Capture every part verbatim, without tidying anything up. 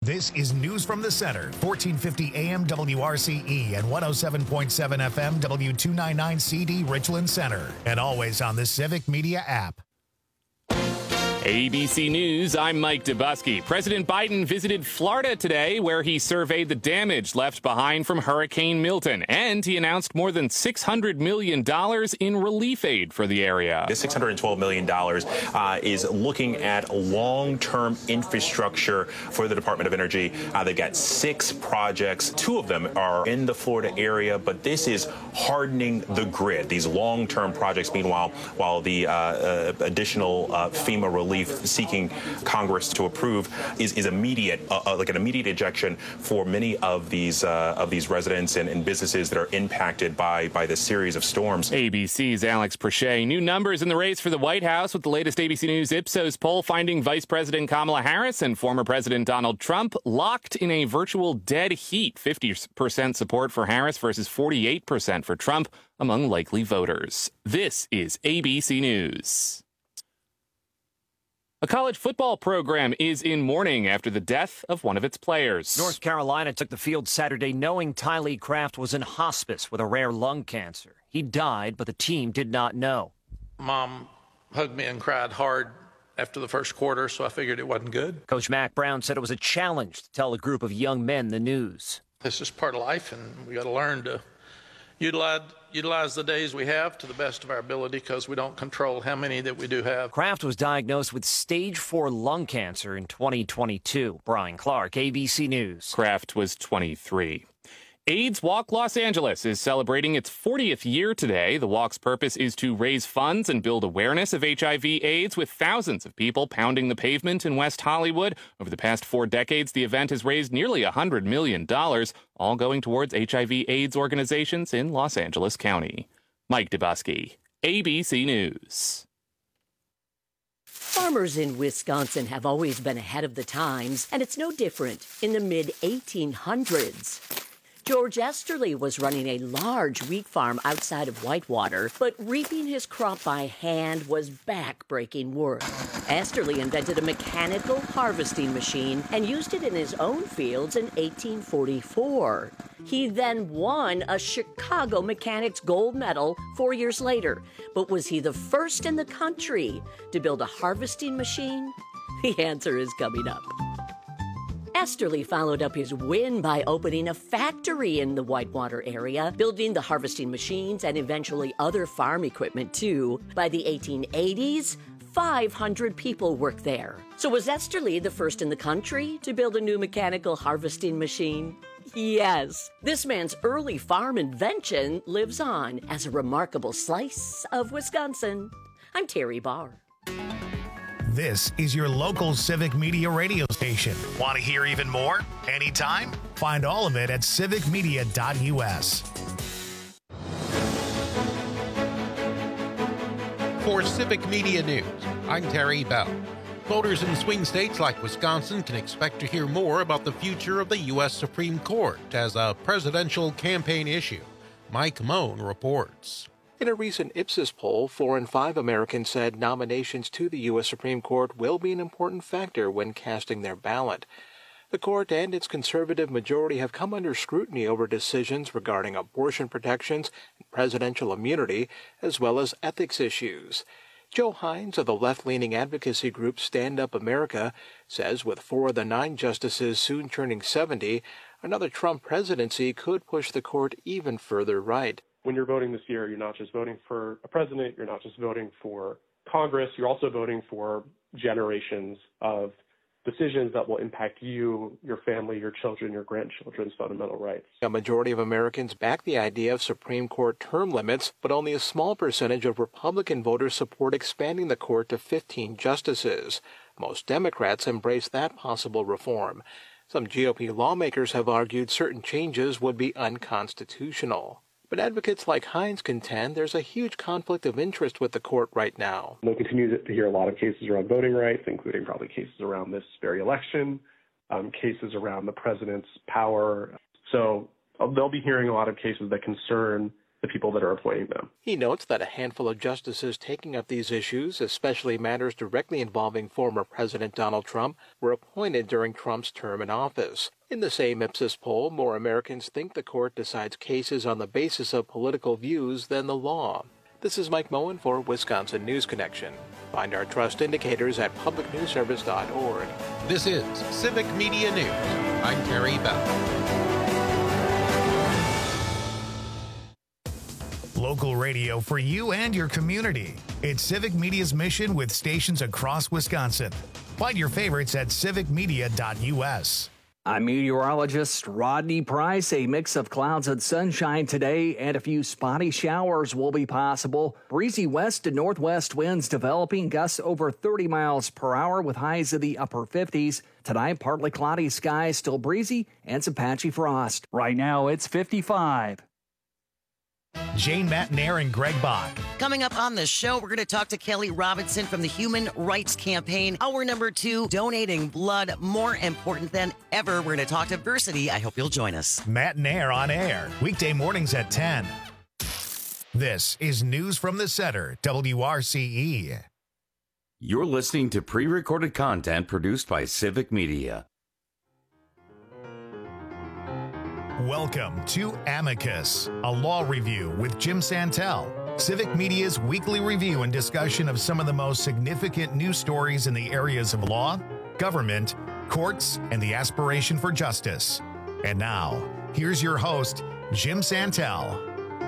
This is News from the Center, fourteen fifty A M W R C E and one oh seven point seven F M W two ninety-nine C D Richland Center. And always on the Civic Media app. A B C News, I'm Mike Dubusky. President Biden visited Florida today, where he surveyed the damage left behind from Hurricane Milton. And he announced more than six hundred million dollars in relief aid for the area. This six hundred twelve million dollars uh, is looking at long-term infrastructure for the Department of Energy. Uh, they've got six projects. Two of them are in the Florida area, but this is hardening the grid. These long-term projects, meanwhile, while the uh, uh, additional uh, FEMA relief seeking Congress to approve is, is immediate, uh, uh, like an immediate ejection for many of these uh, of these residents and, and businesses that are impacted by by this series of storms. A B C's Alex Prochet. New numbers in the race for the White House with the latest A B C News Ipsos poll finding Vice President Kamala Harris and former President Donald Trump locked in a virtual dead heat. fifty percent support for Harris versus forty-eight percent for Trump among likely voters. This is A B C News. A college football program is in mourning after the death of one of its players. North Carolina took the field Saturday knowing Tylee Kraft was in hospice with a rare lung cancer. He died, but the team did not know. Mom hugged me and cried hard after the first quarter, so I figured it wasn't good. Coach Mack Brown said it was a challenge to tell a group of young men the news. This is part of life, and we got to learn to utilize utilize the days we have to the best of our ability because we don't control how many that we do have. Kraft was diagnosed with stage four lung cancer in twenty twenty-two. Brian Clark, A B C News. Kraft was twenty-three. AIDS Walk Los Angeles is celebrating its fortieth year today. The walk's purpose is to raise funds and build awareness of H I V AIDS, with thousands of people pounding the pavement in West Hollywood. Over the past four decades, the event has raised nearly one hundred million dollars, all going towards H I V AIDS organizations in Los Angeles County. Mike Dubusky, A B C News. Farmers in Wisconsin have always been ahead of the times, and it's no different in the mid eighteen hundreds. George Esterly was running a large wheat farm outside of Whitewater, but reaping his crop by hand was back-breaking work. Esterly invented a mechanical harvesting machine and used it in his own fields in eighteen forty-four. He then won a Chicago Mechanics Gold Medal four years later. But was he the first in the country to build a harvesting machine? The answer is coming up. Esterly followed up his win by opening a factory in the Whitewater area, building the harvesting machines and eventually other farm equipment too. By the eighteen eighties, five hundred people worked there. So was Esterly the first in the country to build a new mechanical harvesting machine? Yes. This man's early farm invention lives on as a remarkable slice of Wisconsin. I'm Terry Barr. This is your local Civic Media radio station. Want to hear even more? Anytime? Find all of it at civic media dot U S. For Civic Media News, I'm Terry Bell. Voters in swing states like Wisconsin can expect to hear more about the future of the U S Supreme Court as a presidential campaign issue. Mike Moan reports. In a recent Ipsos poll, four in five Americans said nominations to the U S Supreme Court will be an important factor when casting their ballot. The court and its conservative majority have come under scrutiny over decisions regarding abortion protections and presidential immunity, as well as ethics issues. Joe Hines of the left-leaning advocacy group Stand Up America says with four of the nine justices soon turning seventy, another Trump presidency could push the court even further right. When you're voting this year, you're not just voting for a president, you're not just voting for Congress, you're also voting for generations of decisions that will impact you, your family, your children, your grandchildren's fundamental rights. A majority of Americans back the idea of Supreme Court term limits, but only a small percentage of Republican voters support expanding the court to fifteen justices. Most Democrats embrace that possible reform. Some G O P lawmakers have argued certain changes would be unconstitutional. But advocates like Hines contend there's a huge conflict of interest with the court right now. They'll continue to hear a lot of cases around voting rights, including probably cases around this very election, um, cases around the president's power. So they'll be hearing a lot of cases that concern the people that are appointing them. He notes that a handful of justices taking up these issues, especially matters directly involving former President Donald Trump, were appointed during Trump's term in office. In the same Ipsos poll, more Americans think the court decides cases on the basis of political views than the law. This is Mike Moen for Wisconsin News Connection. Find our trust indicators at public news service dot org. This is Civic Media News. I'm Terry Bell. Local radio for you and your community. It's Civic Media's mission with stations across Wisconsin. Find your favorites at civic media dot u s. I'm meteorologist Rodney Price. A mix of clouds and sunshine today, and a few spotty showers will be possible. Breezy west to northwest winds developing, gusts over thirty miles per hour with highs in the upper fifties. Tonight, partly cloudy skies, still breezy, and some patchy frost. Right now, it's fifty-five. Jane Matnair and Greg Bach. Coming up on the show, we're going to talk to Kelly Robinson from the Human Rights Campaign. Hour number two, donating blood more important than ever. We're going to talk diversity. I hope you'll join us. Matnair on air, weekday mornings at ten. This is News from the Center, W R C E. You're listening to pre-recorded content produced by Civic Media. Welcome to Amicus, a law review with Jim Santel, Civic Media's weekly review and discussion of some of the most significant news stories in the areas of law, government, courts, and the aspiration for justice. And now, here's your host, Jim Santel.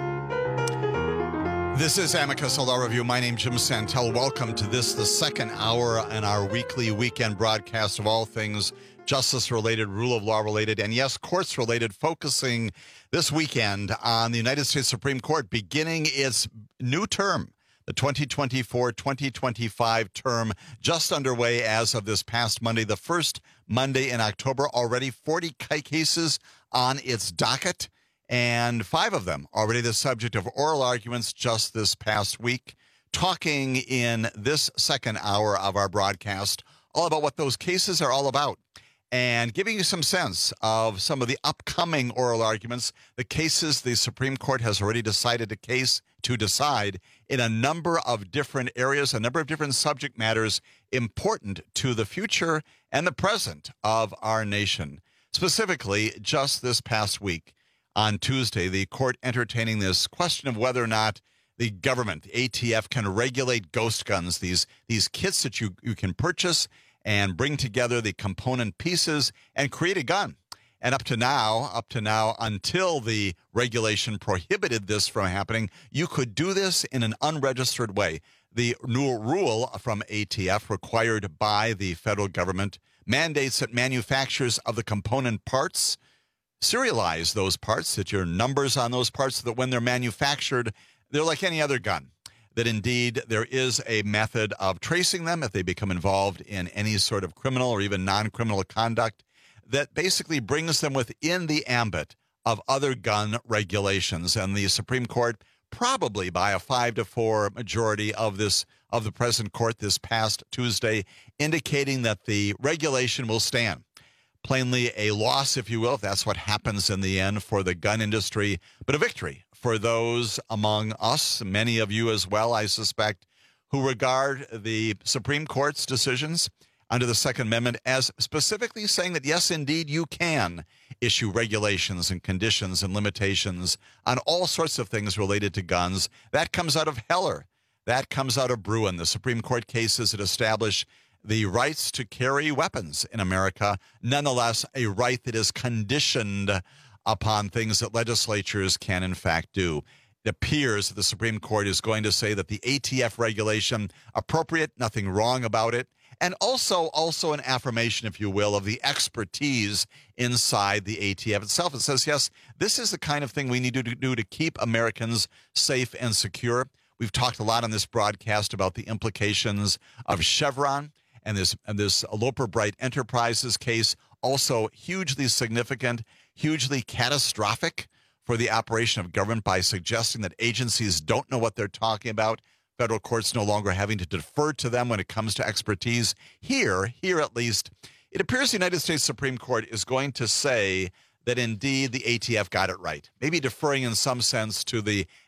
This is Amicus, a law review. My name's Jim Santel. Welcome to this, the second hour in our weekly weekend broadcast of all things justice-related, rule of law-related, and yes, courts-related, focusing this weekend on the United States Supreme Court beginning its new term, the twenty twenty-four twenty twenty-five term, just underway as of this past Monday, the first Monday in October. Already forty cases on its docket, and five of them already the subject of oral arguments just this past week. Talking in this second hour of our broadcast all about what those cases are all about, and giving you some sense of some of the upcoming oral arguments, the cases the Supreme Court has already decided to case to decide in a number of different areas, a number of different subject matters important to the future and the present of our nation. Specifically, just this past week, on Tuesday, the court entertaining this question of whether or not the government, the A T F, can regulate ghost guns, these, these kits that you, you can purchase and bring together the component pieces and create a gun. And up to now, up to now, until the regulation prohibited this from happening, you could do this in an unregistered way. The new rule from A T F, required by the federal government, mandates that manufacturers of the component parts serialize those parts, that your numbers on those parts, so that when they're manufactured, they're like any other gun. That indeed there is a method of tracing them if they become involved in any sort of criminal or even non-criminal conduct that basically brings them within the ambit of other gun regulations. And the Supreme Court, probably by a five to four majority of this of the present court this past Tuesday, indicating that the regulation will stand. Plainly a loss, if you will, if that's what happens in the end for the gun industry, but a victory for those among us, many of you as well, I suspect, who regard the Supreme Court's decisions under the Second Amendment as specifically saying that, yes, indeed, you can issue regulations and conditions and limitations on all sorts of things related to guns. That comes out of Heller. That comes out of Bruin, the Supreme Court cases that establish the rights to carry weapons in America, nonetheless, a right that is conditioned upon things that legislatures can, in fact, do. It appears that the Supreme Court is going to say that the A T F regulation, appropriate, nothing wrong about it, and also, also an affirmation, if you will, of the expertise inside the A T F itself. It says, yes, this is the kind of thing we need to do to keep Americans safe and secure. We've talked a lot on this broadcast about the implications of Chevron and this, and this Loper Bright Enterprises case, also hugely significant, hugely catastrophic for the operation of government by suggesting that agencies don't know what they're talking about. Federal courts no longer having to defer to them when it comes to expertise. Here, here at least, it appears the United States Supreme Court is going to say that indeed the A T F got it right, maybe deferring in some sense to the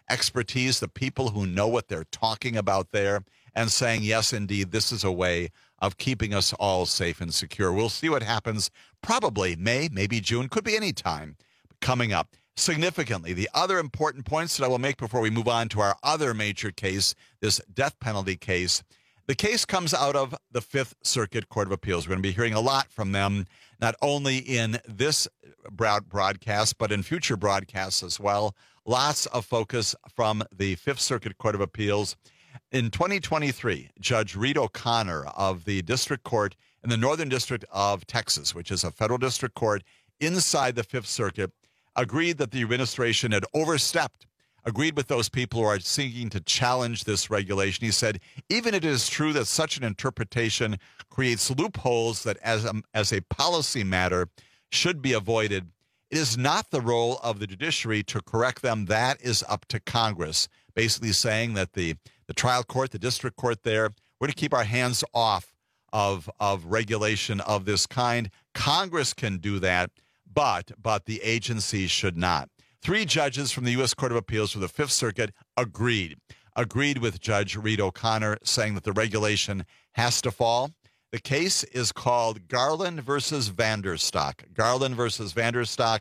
expertise, the people who know what they're talking about there, and saying, yes, indeed, this is a way of keeping us all safe and secure. We'll see what happens probably May, maybe June, could be any time coming up. Significantly, the other important points that I will make before we move on to our other major case, this death penalty case, the case comes out of the Fifth Circuit Court of Appeals. We're going to be hearing a lot from them, not only in this broad broadcast, but in future broadcasts as well. Lots of focus from the Fifth Circuit Court of Appeals. In twenty twenty-three, Judge Reed O'Connor of the District Court in the Northern District of Texas, which is a federal district court inside the Fifth Circuit, agreed that the administration had overstepped, agreed with those people who are seeking to challenge this regulation. He said, even if it is true that such an interpretation creates loopholes that as a, as a policy matter should be avoided, it is not the role of the judiciary to correct them. That is up to Congress. Basically saying that the, the trial court, the district court there, we're to keep our hands off of, of regulation of this kind. Congress can do that, but but the agency should not. Three judges from the U S Court of Appeals for the Fifth Circuit agreed, agreed with Judge Reed O'Connor, saying that the regulation has to fall. The case is called Garland versus Vanderstock. Garland versus Vanderstock,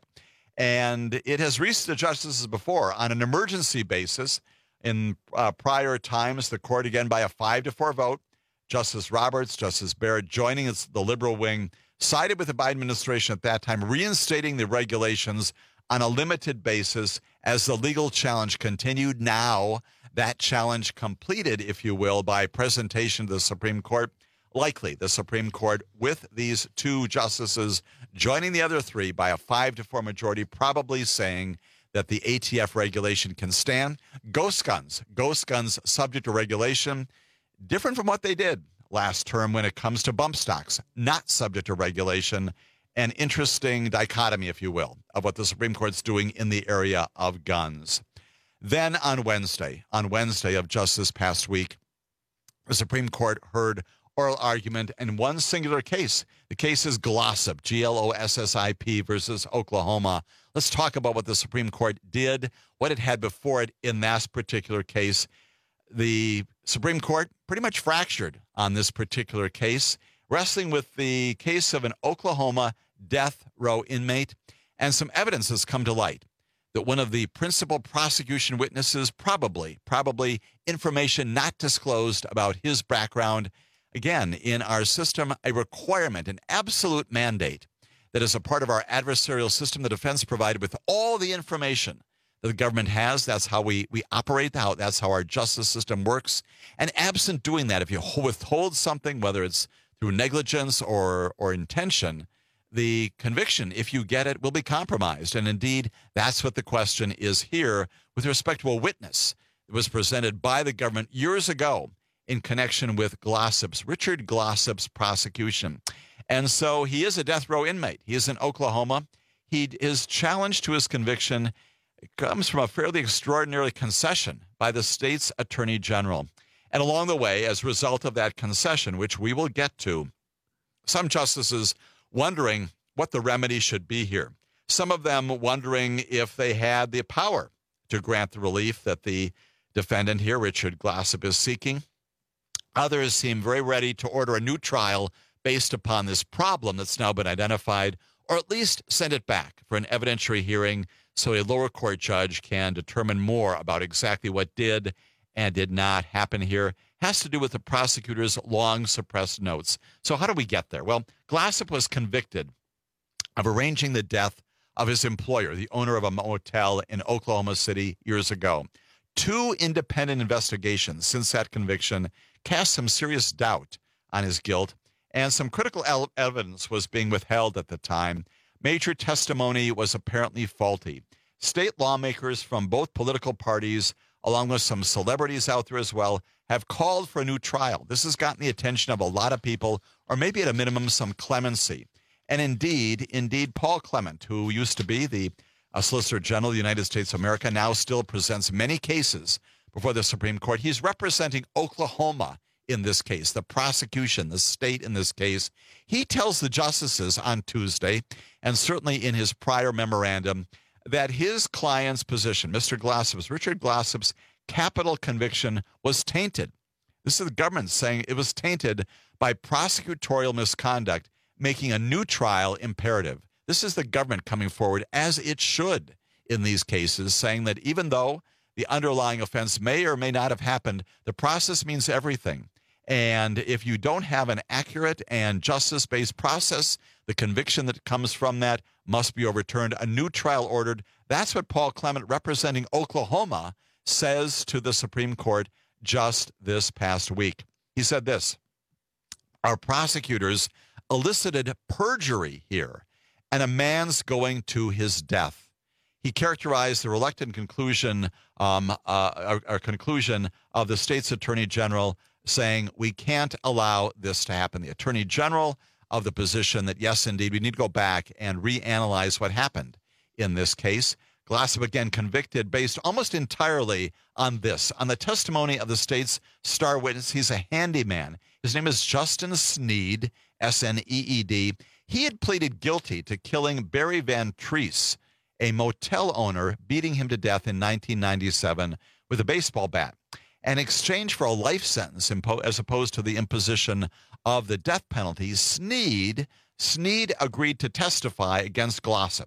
and it has reached the justices before on an emergency basis. In uh, prior times, the court, again, by a five to four vote, Justice Roberts, Justice Barrett, joining the liberal wing, sided with the Biden administration at that time, reinstating the regulations on a limited basis as the legal challenge continued. Now, that challenge completed, if you will, by presentation to the Supreme Court. Likely, the Supreme Court, with these two justices joining the other three by a five to four majority, probably saying that the A T F regulation can stand. Ghost guns, ghost guns subject to regulation, different from what they did last term when it comes to bump stocks, not subject to regulation. An interesting dichotomy, if you will, of what the Supreme Court's doing in the area of guns. Then on Wednesday, on Wednesday of just this past week, the Supreme Court heard oral argument in one singular case. The case is Glossip, G L O S S I P versus Oklahoma. Let's talk about what the Supreme Court did, what it had before it in that particular case. The Supreme Court pretty much fractured on this particular case, wrestling with the case of an Oklahoma death row inmate, and some evidence has come to light that one of the principal prosecution witnesses, probably, probably information not disclosed about his background, again, in our system, a requirement, an absolute mandate that is a part of our adversarial system, the defense provided with all the information that the government has. That's how we, we operate, how, that's how our justice system works. And absent doing that, if you withhold something, whether it's through negligence or, or intention, the conviction, if you get it, will be compromised. And indeed, that's what the question is here with respect to a witness that was presented by the government years ago in connection with Glossip's, Richard Glossip's prosecution. And so he is a death row inmate. He is in Oklahoma. He is challenged to his conviction. It comes from a fairly extraordinary concession by the state's attorney general. And along the way, as a result of that concession, which we will get to, some justices wondering what the remedy should be here. Some of them wondering if they had the power to grant the relief that the defendant here, Richard Glossip, is seeking. Others seem very ready to order a new trial based upon this problem that's now been identified, or at least send it back for an evidentiary hearing so a lower court judge can determine more about exactly what did and did not happen here. Has to do with the prosecutor's long suppressed notes. So how do we get there? Well, Glossip was convicted of arranging the death of his employer, the owner of a motel in Oklahoma City years ago. Two independent investigations since that conviction cast some serious doubt on his guilt, and some critical evidence was being withheld at the time. Major testimony was apparently faulty. State lawmakers from both political parties, along with some celebrities out there as well, have called for a new trial. This has gotten the attention of a lot of people, or maybe at a minimum some clemency. And indeed, indeed, Paul Clement, who used to be the uh, Solicitor General of the United States of America, now still presents many cases before the Supreme Court. He's representing Oklahoma in this case, the prosecution, the state in this case. He tells the justices on Tuesday, and certainly in his prior memorandum, that his client's position, Mister Glossip's, Richard Glossip's capital conviction was tainted. This is the government saying it was tainted by prosecutorial misconduct, making a new trial imperative. This is the government coming forward, as it should in these cases, saying that even though the underlying offense may or may not have happened, the process means everything. And if you don't have an accurate and justice-based process, the conviction that comes from that must be overturned. A new trial ordered. That's what Paul Clement, representing Oklahoma, says to the Supreme Court just this past week. He said this: our prosecutors elicited perjury here, and a man's going to his death. He characterized the reluctant conclusion, um, uh, or, or conclusion of the state's attorney general, saying we can't allow this to happen. The attorney general of the position that, yes, indeed, we need to go back and reanalyze what happened in this case. Glossip, again, convicted based almost entirely on this, on the testimony of the state's star witness. He's a handyman. His name is Justin Sneed, S N E E D. He had pleaded guilty to killing Barry Van Treese, a motel owner, beating him to death in nineteen ninety-seven with a baseball bat, in exchange for a life sentence impo- as opposed to the imposition of the death penalty. Sneed, Sneed agreed to testify against Glossip.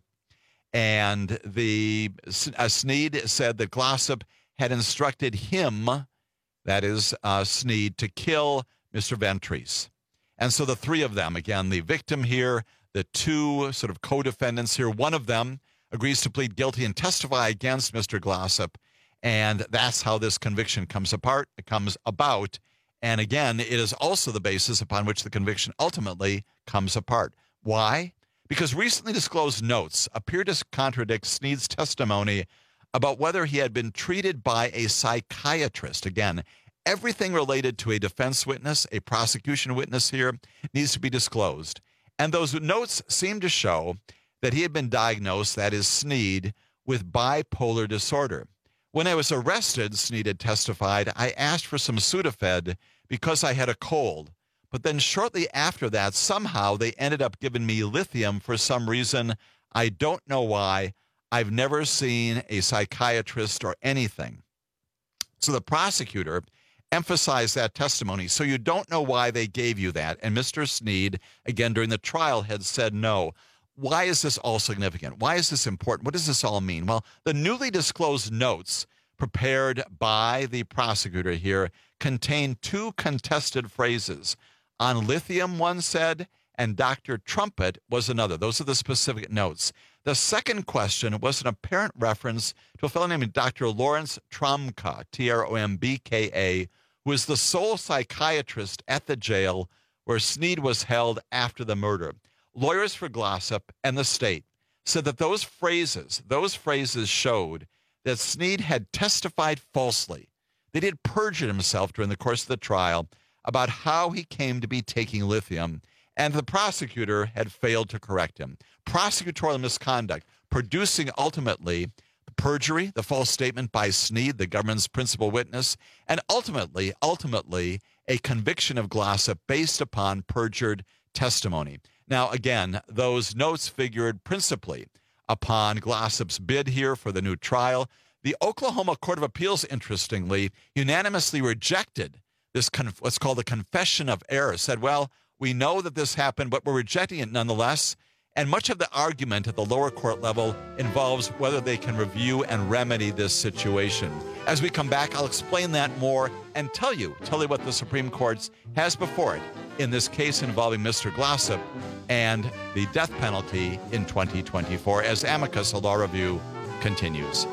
And the uh, Sneed said that Glossip had instructed him, that is uh, Sneed, to kill Mister Van Treese. And so the three of them, again, the victim here, the two sort of co-defendants here, one of them agrees to plead guilty and testify against Mister Glossip. And that's how this conviction comes apart, it comes about. And again, it is also the basis upon which the conviction ultimately comes apart. Why? Because recently disclosed notes appear to contradict Sneed's testimony about whether he had been treated by a psychiatrist. Again, everything related to a defense witness, a prosecution witness here, needs to be disclosed. And those notes seem to show that he had been diagnosed, that is Sneed, with bipolar disorder. When I was arrested, Sneed had testified, I asked for some Sudafed because I had a cold. But then shortly after that, somehow they ended up giving me lithium for some reason. I don't know why. I've never seen a psychiatrist or anything. So the prosecutor emphasized that testimony. So you don't know why they gave you that. And Mister Sneed, again, during the trial had said no. Why is this all significant? Why is this important? What does this all mean? Well, the newly disclosed notes prepared by the prosecutor here contain two contested phrases. On lithium, one said, and Doctor Trumpet was another. Those are the specific notes. The second question was an apparent reference to a fellow named Doctor Lawrence Tromka, T R O M B K A, who is the sole psychiatrist at the jail where Sneed was held after the murder. Lawyers for Glossip and the state said that those phrases, those phrases showed that Sneed had testified falsely, that he had perjured himself during the course of the trial about how he came to be taking lithium, and the prosecutor had failed to correct him. Prosecutorial misconduct, producing ultimately the perjury, the false statement by Sneed, the government's principal witness, and ultimately, ultimately, a conviction of Glossip based upon perjured testimony. Now, again, those notes figured principally upon Glossip's bid here for the new trial. The Oklahoma Court of Appeals, interestingly, unanimously rejected this conf- what's called a confession of error, said, well, we know that this happened, but we're rejecting it nonetheless. And much of the argument at the lower court level involves whether they can review and remedy this situation. As we come back, I'll explain that more and tell you, tell you what the Supreme Court has before it in this case involving Mister Glossip and the death penalty in twenty twenty-four as Amicus, a law review, continues.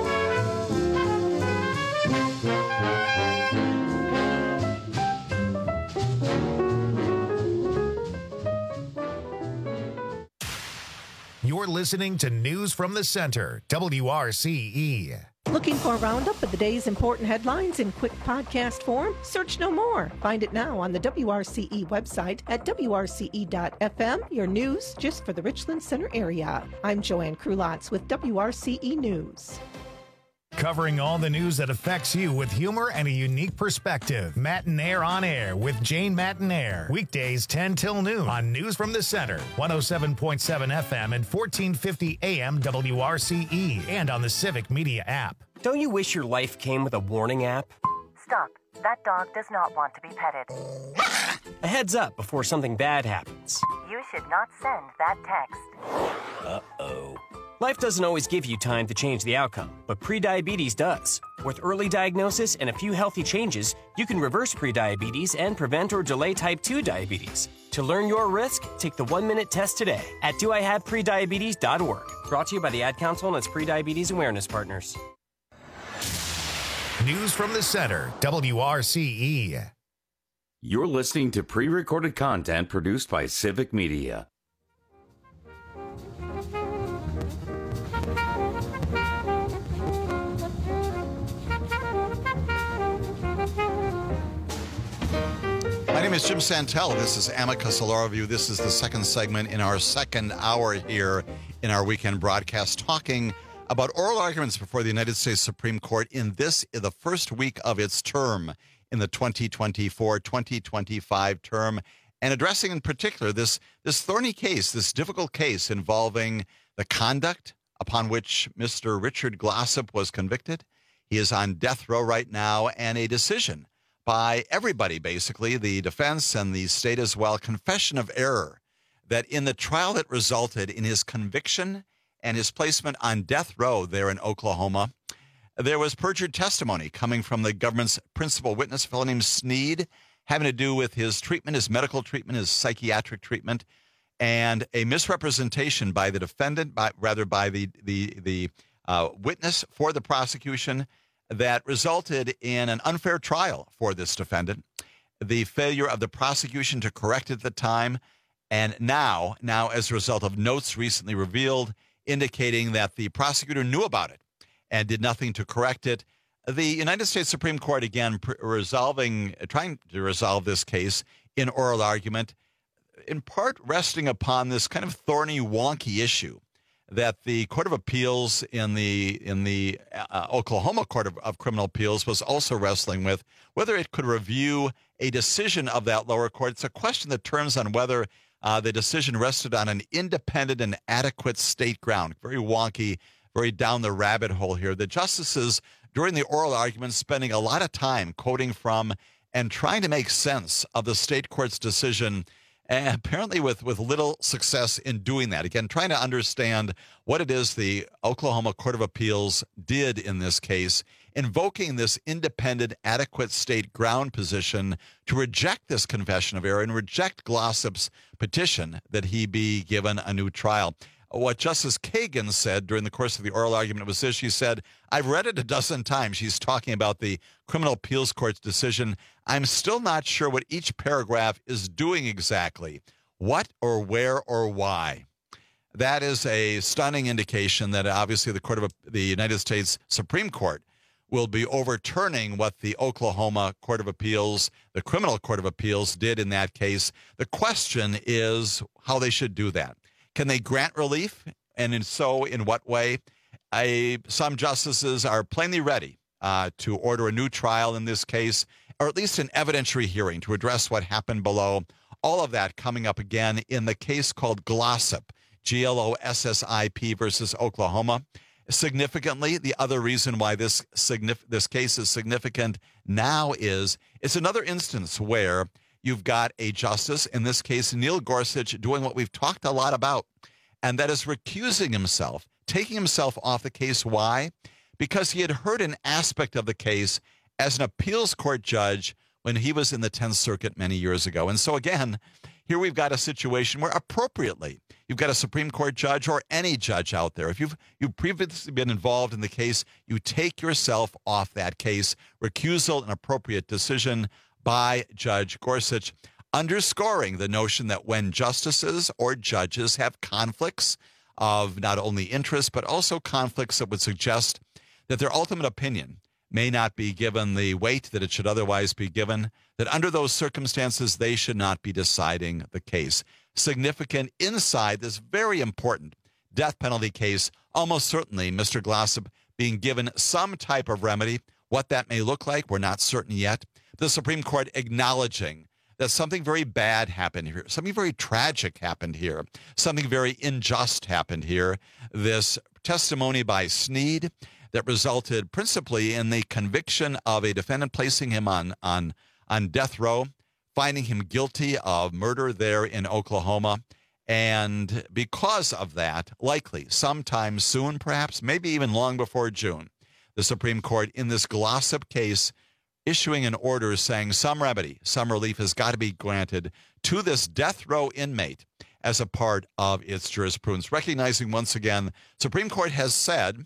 You're listening to News from the Center, W R C E. Looking for a roundup of the day's important headlines in quick podcast form? Search no more. Find it now on the W R C E website at W R C E dot F M, your news just for the Richland Center area. I'm Joanne Krulotz with W R C E News. covering all the news that affects you with humor and a unique perspective. Matinaire on Air with Jane Matinaire. Weekdays ten till noon on News from the Center, one oh seven point seven F M and fourteen fifty A M W R C E, and on the Civic Media app. Don't you wish your life came with a warning app? Stop. That dog does not want to be petted. A heads up before something bad happens. You should not send that text. Uh-oh. Life doesn't always give you time to change the outcome, but prediabetes does. With early diagnosis and a few healthy changes, you can reverse prediabetes and prevent or delay type two diabetes. To learn your risk, take the one-minute test today at do I have prediabetes dot org. Brought to you by the Ad Council and its prediabetes awareness partners. News from the Center, W R C E. You're listening to pre-recorded content produced by Civic Media. My name is Jim Santel. This is Amicus, a Law Review. This is the second segment in our second hour here in our weekend broadcast, talking about oral arguments before the United States Supreme Court in this, in the first week of its term in the twenty twenty-four twenty twenty-five term, and addressing in particular this, this thorny case, this difficult case involving the conduct upon which Mister Richard Glossip was convicted. He is on death row right now, and a decision by everybody, basically, the defense and the state as well, confession of error, that in the trial that resulted in his conviction and his placement on death row there in Oklahoma, there was perjured testimony coming from the government's principal witness, a fellow named Sneed, having to do with his treatment, his medical treatment, his psychiatric treatment, and a misrepresentation by the defendant, by, rather by the, the, the uh, witness for the prosecution, that resulted in an unfair trial for this defendant, the failure of the prosecution to correct it at the time, and now, now as a result of notes recently revealed indicating that the prosecutor knew about it and did nothing to correct it. The United States Supreme Court, again, pr- resolving, trying to resolve this case in oral argument, in part resting upon this kind of thorny, wonky issue that the Court of Appeals in the in the uh, Oklahoma Court of, of Criminal Appeals was also wrestling with, whether it could review a decision of that lower court. It's a question that turns on whether uh, the decision rested on an independent and adequate state ground. Very wonky, very down the rabbit hole here. The justices, during the oral argument, spending a lot of time quoting from and trying to make sense of the state court's decision, and apparently with, with little success in doing that. Again, trying to understand what it is the Oklahoma Court of Appeals did in this case, invoking this independent, adequate state ground position to reject this confession of error and reject Glossip's petition that he be given a new trial. What Justice Kagan said during the course of the oral argument was this. She said, I've read it a dozen times. She's talking about the Criminal Appeals Court's decision. I'm still not sure what each paragraph is doing exactly, what or where or why. That is a stunning indication that obviously the Court of the United States Supreme Court will be overturning what the Oklahoma Court of Appeals, the Criminal Court of Appeals, did in that case. The question is how they should do that. Can they grant relief? And in so, in what way? I, some justices are plainly ready uh, to order a new trial in this case, or at least an evidentiary hearing to address what happened below. All of that coming up again in the case called Glossip, G L O S S I P versus Oklahoma. Significantly, the other reason why this signif- this case is significant now is it's another instance where you've got a justice, in this case, Neil Gorsuch, doing what we've talked a lot about, and that is recusing himself, taking himself off the case. Why? Because he had heard an aspect of the case as an appeals court judge when he was in the tenth Circuit many years ago. And so again, here we've got a situation where appropriately, you've got a Supreme Court judge or any judge out there. If you've you've previously been involved in the case, you take yourself off that case. Recusal, an appropriate decision by Judge Gorsuch, underscoring the notion that when justices or judges have conflicts of not only interest, but also conflicts that would suggest that their ultimate opinion may not be given the weight that it should otherwise be given, that under those circumstances, they should not be deciding the case. Significant inside this very important death penalty case, almost certainly Mister Glossip being given some type of remedy. What that may look like, we're not certain yet. The Supreme Court acknowledging that something very bad happened here, something very tragic happened here, something very unjust happened here. This testimony by Snead that resulted principally in the conviction of a defendant, placing him on, on, on death row, finding him guilty of murder there in Oklahoma. And because of that, likely sometime soon, perhaps, maybe even long before June, the Supreme Court in this Glossip case issuing an order saying some remedy, some relief has got to be granted to this death row inmate as a part of its jurisprudence. Recognizing once again, Supreme Court has said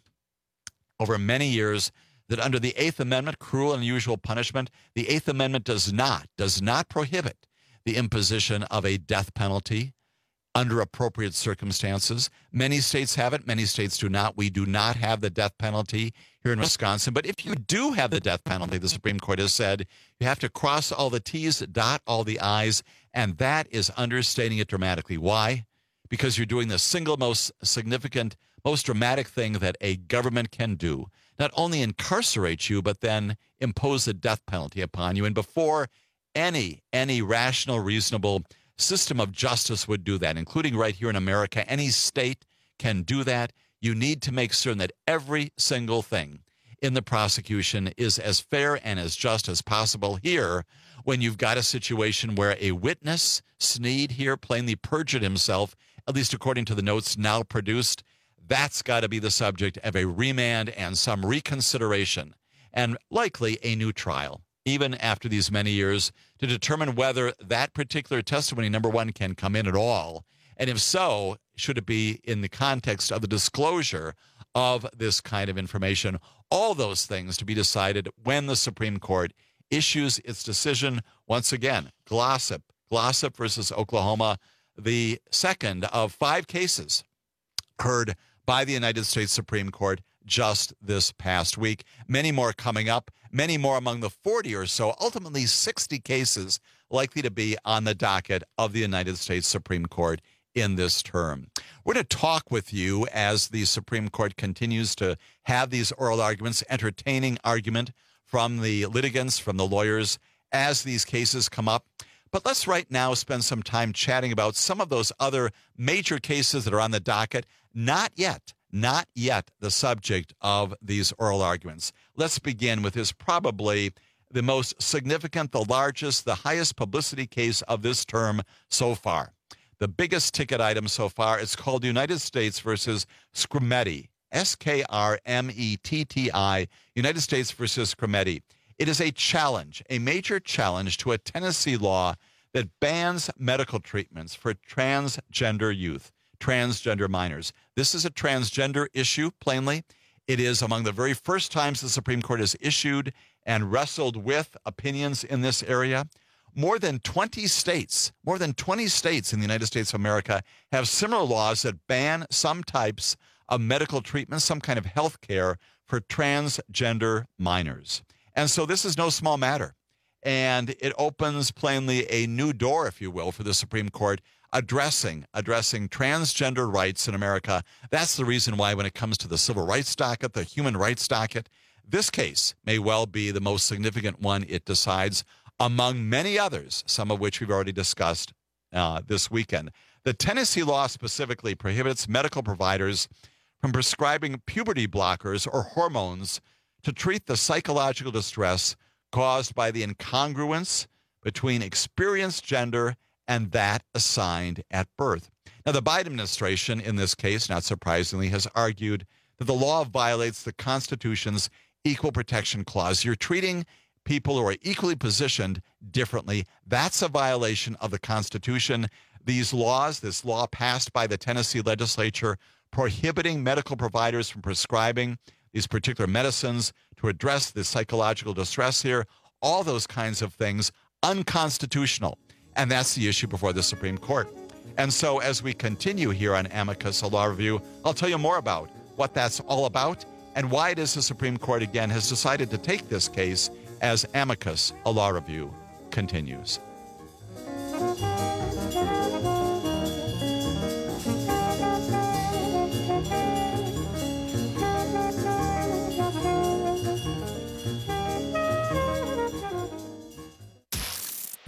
over many years that under the Eighth Amendment, cruel and unusual punishment, the Eighth Amendment does not, does not prohibit the imposition of a death penalty under appropriate circumstances. Many states have it, many states do not. We do not have the death penalty here in Wisconsin. But if you do have the death penalty, the Supreme Court has said, you have to cross all the T's, dot all the I's, and that is understating it dramatically. Why? Because you're doing the single most significant, most dramatic thing that a government can do. Not only incarcerate you, but then impose a death penalty upon you. And before any, any rational, reasonable system of justice would do that, including right here in America, any state can do that. You need to make certain that every single thing in the prosecution is as fair and as just as possible. Here, when you've got a situation where a witness, Snead here, plainly perjured himself, at least according to the notes now produced, that's got to be the subject of a remand and some reconsideration, and likely a new trial, even after these many years, to determine whether that particular testimony, number one, can come in at all. And if so, should it be in the context of the disclosure of this kind of information? All those things to be decided when the Supreme Court issues its decision. Once again, Glossip, Glossip versus Oklahoma, the second of five cases heard by the United States Supreme Court just this past week. Many more coming up, many more among the forty or so, ultimately sixty cases likely to be on the docket of the United States Supreme Court in this term. We're going to talk with you as the Supreme Court continues to have these oral arguments, entertaining argument from the litigants, from the lawyers, as these cases come up. But let's right now spend some time chatting about some of those other major cases that are on the docket, not yet, not yet the subject of these oral arguments. Let's begin with this probably the most significant, the largest, the highest publicity case of this term so far. The biggest ticket item so far is called United States versus Skrmetti, S K R M E T T I, United States versus Skrmetti. It is a challenge, a major challenge to a Tennessee law that bans medical treatments for transgender youth, transgender minors. This is a transgender issue, plainly. It is among the very first times the Supreme Court has issued and wrestled with opinions in this area. More than twenty states, more than twenty states in the United States of America have similar laws that ban some types of medical treatment, some kind of health care for transgender minors. And so this is no small matter. And it opens plainly a new door, if you will, for the Supreme Court addressing, addressing transgender rights in America. That's the reason why when it comes to the civil rights docket, the human rights docket, this case may well be the most significant one it decides, among many others, some of which we've already discussed uh, this weekend. The Tennessee law specifically prohibits medical providers from prescribing puberty blockers or hormones to treat the psychological distress caused by the incongruence between experienced gender and that assigned at birth. Now, the Biden administration, in this case, not surprisingly, has argued that the law violates the Constitution's Equal Protection Clause. You're treating people who are equally positioned differently. That's a violation of the Constitution. These laws, this law passed by the Tennessee legislature, prohibiting medical providers from prescribing these particular medicines to address the psychological distress here, all those kinds of things, unconstitutional. And that's the issue before the Supreme Court. And so as we continue here on Amicus, a law review, I'll tell you more about what that's all about and why it is the Supreme Court, again, has decided to take this case as Amicus, a law review, continues.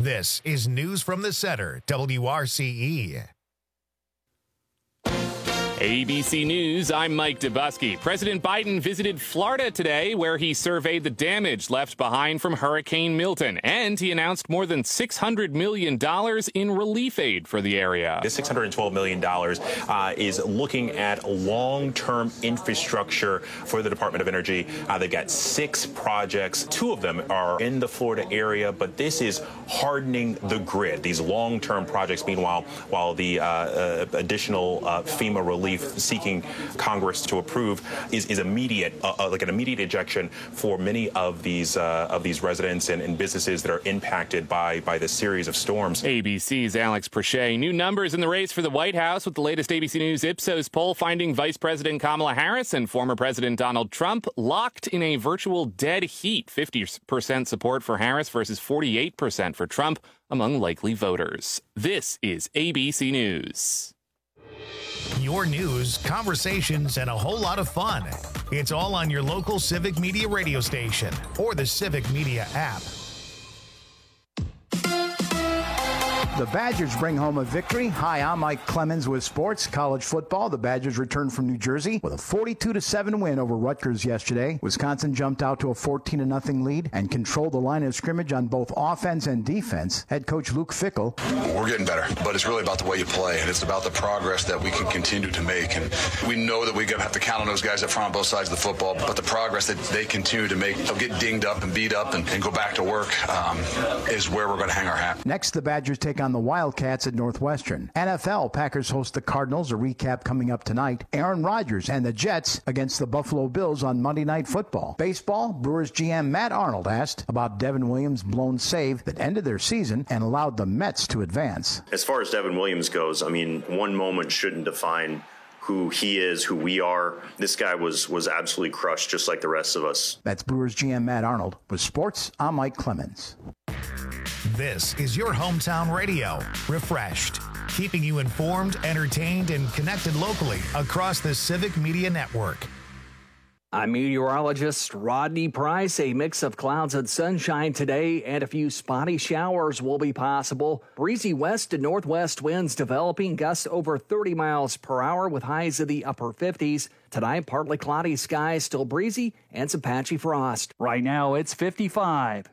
This is News from the Center, W R C E. A B C News, I'm Mike Dubusky. President Biden visited Florida today, where he surveyed the damage left behind from Hurricane Milton, and he announced more than six hundred million dollars in relief aid for the area. This six hundred twelve million dollars uh, is looking at long-term infrastructure for the Department of Energy. Uh, they've got six projects. Two of them are in the Florida area, but this is hardening the grid. These long-term projects, meanwhile, while the uh, uh, additional uh, FEMA relief seeking Congress to approve is, is immediate, uh, uh, like an immediate ejection for many of these uh, of these residents and, and businesses that are impacted by by this series of storms. A B C's Alex Prochet. New numbers in the race for the White House with the latest A B C News Ipsos poll finding Vice President Kamala Harris and former President Donald Trump locked in a virtual dead heat. fifty percent support for Harris versus forty-eight percent for Trump among likely voters. This is A B C News. Your news, conversations, and a whole lot of fun. It's all on your local Civic Media radio station or the Civic Media app. The Badgers bring home a victory. Hi, I'm Mike Clemens with sports. College football. The Badgers returned from New Jersey with a forty-two to seven win over Rutgers yesterday. Wisconsin jumped out to a fourteen to nothing lead and controlled the line of scrimmage on both offense and defense. Head coach Luke Fickell. We're getting better, but it's really about the way you play, and it's about the progress that we can continue to make. And we know that we're going to have to count on those guys up front on both sides of the football, but the progress that they continue to make, they'll get dinged up and beat up and, and go back to work, um, is where we're going to hang our hat. Next, the Badgers take on the Wildcats at Northwestern. N F L, Packers host the Cardinals. A recap coming up tonight. Aaron Rodgers and the Jets against the Buffalo Bills on Monday Night Football. Baseball, Brewers G M Matt Arnold asked about Devin Williams' blown save that ended their season and allowed the Mets to advance. As far as Devin Williams goes, I mean, one moment shouldn't define who he is, who we are. This guy was was absolutely crushed, just like the rest of us. That's Brewers G M Matt Arnold. With sports, I'm Mike Clemens. This is your hometown radio, refreshed, keeping you informed, entertained, and connected locally across the Civic Media Network. I'm meteorologist Rodney Price. A mix of clouds and sunshine today, and a few spotty showers will be possible. Breezy west to northwest winds developing, gusts over thirty miles per hour with highs in the upper fifties. Tonight, partly cloudy skies, still breezy, and some patchy frost. Right now, it's fifty-five.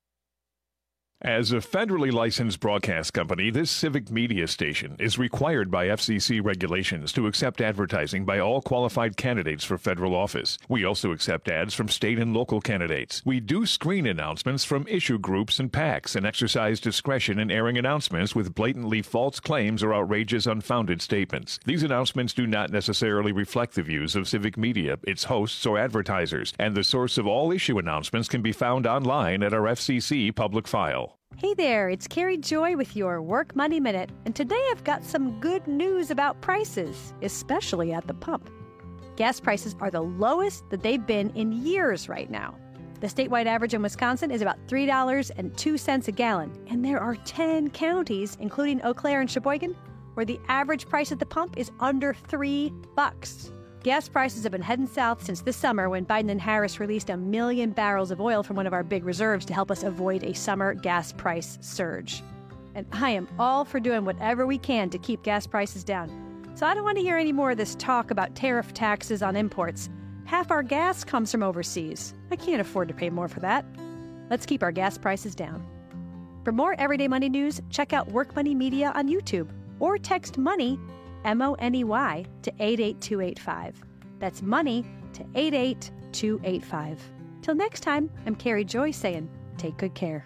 As a federally licensed broadcast company, this Civic Media station is required by F C C regulations to accept advertising by all qualified candidates for federal office. We also accept ads from state and local candidates. We do screen announcements from issue groups and PACs and exercise discretion in airing announcements with blatantly false claims or outrageous unfounded statements. These announcements do not necessarily reflect the views of Civic Media, its hosts, or advertisers, and the source of all issue announcements can be found online at our F C C public file. Hey there, it's Carrie Joy with your Work Money Minute, and today I've got some good news about prices, especially at the pump. Gas prices are the lowest that they've been in years right now. The statewide average in Wisconsin is about three dollars and two cents a gallon, and there are ten counties, including Eau Claire and Sheboygan, where the average price at the pump is under three bucks. Gas prices have been heading south since this summer when Biden and Harris released a million barrels of oil from one of our big reserves to help us avoid a summer gas price surge. And I am all for doing whatever we can to keep gas prices down. So I don't want to hear any more of this talk about tariff taxes on imports. Half our gas comes from overseas. I can't afford to pay more for that. Let's keep our gas prices down. For more Everyday Money news, check out Work Money Media on YouTube or text MONEY, M O N E Y, to eight eight two eight five. That's money to eight eight two eight five. Till next time, I'm Carrie Joy saying, take good care.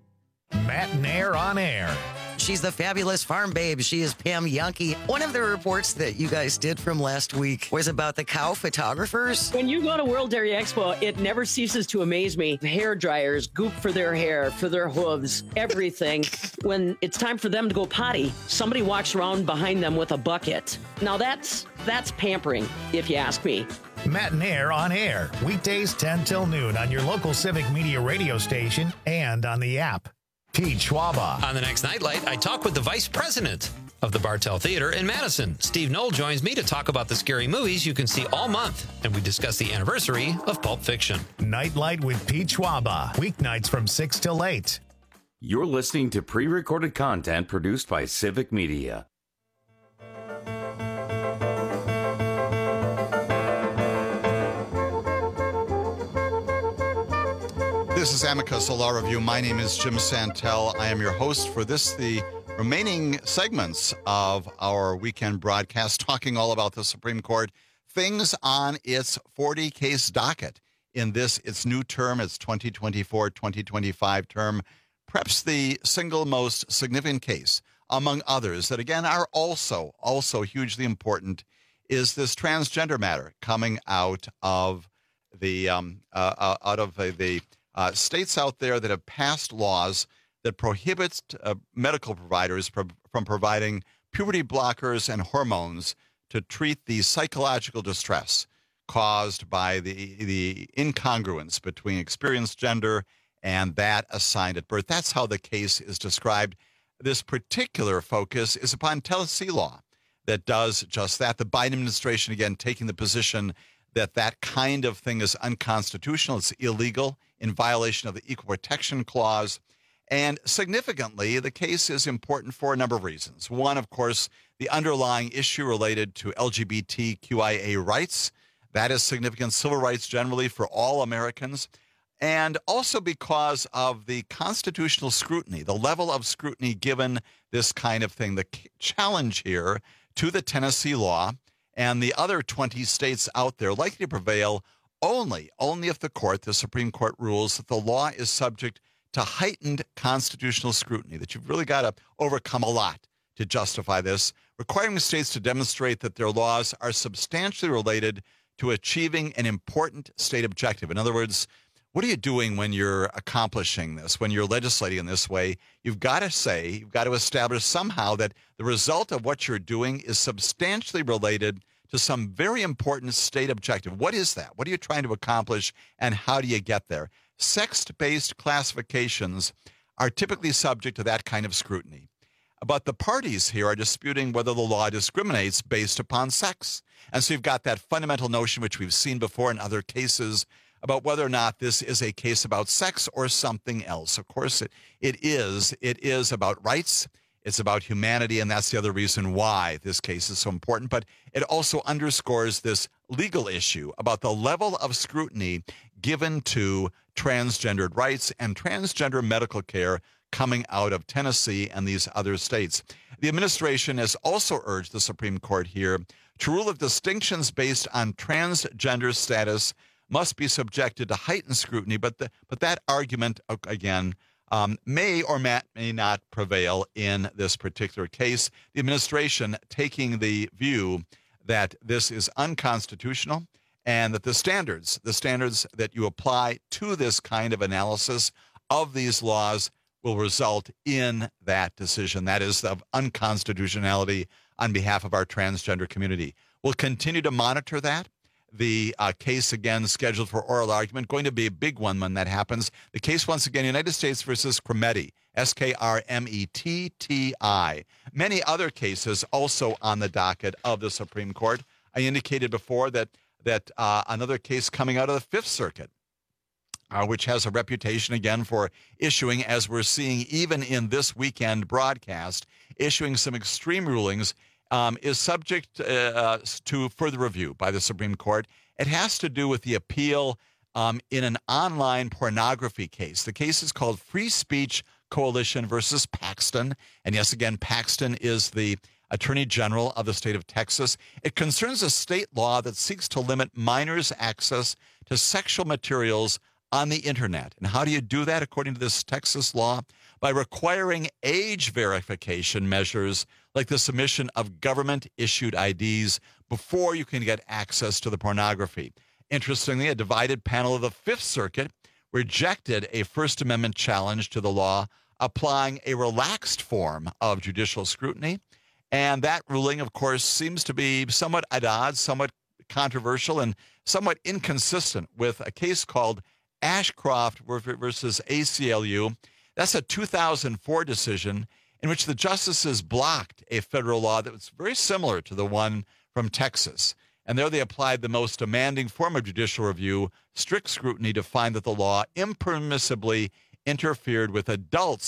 Matt Nair on air. She's the fabulous farm babe. She is Pam Yankee. One of the reports that you guys did from last week was about the cow photographers. When you go to World Dairy Expo, it never ceases to amaze me. Hair dryers, goop for their hair, for their hooves, everything. When it's time for them to go potty, somebody walks around behind them with a bucket. Now that's that's pampering, if you ask me. Matt Nair on air, weekdays ten till noon on your local Civic Media radio station and on the app. Pete Schwaba. On the next Nightlight, I talk with the vice president of the Bartell Theater in Madison. Steve Knoll joins me to talk about the scary movies you can see all month, and we discuss the anniversary of Pulp Fiction. Nightlight with Pete Schwaba, weeknights from six till eight. You're listening to pre-recorded content produced by Civic Media. This is Amicus, a law review. My name is Jim Santel. I am your host for this, the remaining segments of our weekend broadcast, talking all about the Supreme Court, things on its forty-case docket in this, its new term, its twenty twenty-four twenty twenty-five term. Perhaps the single most significant case, among others, that again are also, also hugely important, is this transgender matter coming out of the um, uh, uh, out of the, the uh, states out there that have passed laws that prohibit uh, medical providers pro- from providing puberty blockers and hormones to treat the psychological distress caused by the the incongruence between experienced gender and that assigned at birth. That's how the case is described. This particular focus is upon Tennessee law that does just that. The Biden administration, again, taking the position that that kind of thing is unconstitutional. It's illegal, in violation of the Equal Protection Clause. And significantly, the case is important for a number of reasons. One, of course, the underlying issue related to L G B T Q I A rights. That is significant, civil rights generally for all Americans. And also because of the constitutional scrutiny, the level of scrutiny given this kind of thing. The challenge here to the Tennessee law and the other twenty states out there likely to prevail only, only if the court, the Supreme Court, rules that the law is subject to heightened constitutional scrutiny, that you've really got to overcome a lot to justify this, requiring states to demonstrate that their laws are substantially related to achieving an important state objective. In other words, what are you doing when you're accomplishing this, when you're legislating in this way? You've got to say, you've got to establish somehow that the result of what you're doing is substantially related to some very important state objective. What is that? What are you trying to accomplish, and how do you get there? Sex-based classifications are typically subject to that kind of scrutiny. But the parties here are disputing whether the law discriminates based upon sex. And so you've got that fundamental notion, which we've seen before in other cases, about whether or not this is a case about sex or something else. Of course, it, it is. It is about rights. It's about humanity, and that's the other reason why this case is so important. But it also underscores this legal issue about the level of scrutiny given to transgendered rights and transgender medical care coming out of Tennessee and these other states. The administration has also urged the Supreme Court here to rule that distinctions based on transgender status must be subjected to heightened scrutiny, but the, but that argument, again, um, may or may, may not prevail in this particular case. The administration taking the view that this is unconstitutional and that the standards, the standards that you apply to this kind of analysis of these laws will result in that decision, that is, of unconstitutionality on behalf of our transgender community. We'll continue to monitor that. The uh, case, again, scheduled for oral argument, going to be a big one when that happens. The case, once again, United States versus Kremeti, S K R M E T T I. Many other cases also on the docket of the Supreme Court. I indicated before that, that uh, another case coming out of the Fifth Circuit, uh, which has a reputation, again, for issuing, as we're seeing even in this weekend broadcast, issuing some extreme rulings, Um, is subject uh, to further review by the Supreme Court. It has to do with the appeal um, in an online pornography case. The case is called Free Speech Coalition versus Paxton. And yes, again, Paxton is the Attorney General of the state of Texas. It concerns a state law that seeks to limit minors' access to sexual materials on the internet. And how do you do that, according to this Texas law? By requiring age verification measures like the submission of government-issued I Ds before you can get access to the pornography. Interestingly, a divided panel of the Fifth Circuit rejected a First Amendment challenge to the law, applying a relaxed form of judicial scrutiny. And that ruling, of course, seems to be somewhat at odds, somewhat controversial, and somewhat inconsistent with a case called Ashcroft versus A C L U. That's a two thousand four decision in which the justices blocked a federal law that was very similar to the one from Texas. And there they applied the most demanding form of judicial review, strict scrutiny, to find that the law impermissibly interfered with adults'